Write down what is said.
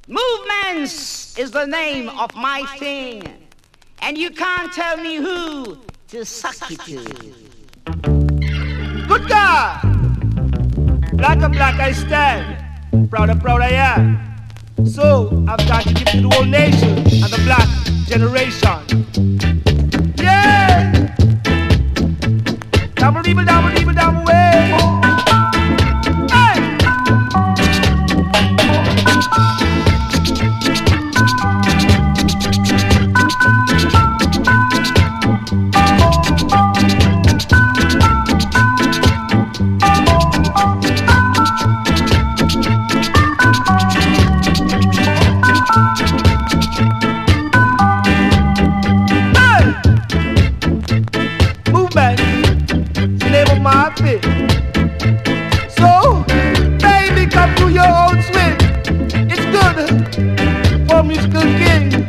Movements is the name of my thing, and you can't tell me who to suck it to. Good God! Black and black I stand. Proud and proud I am. So I've got to give to the whole nation and the black generation. Yeah! Double, double, double, double way. Hey! So, baby, come do your own swing. It's good for musical kings.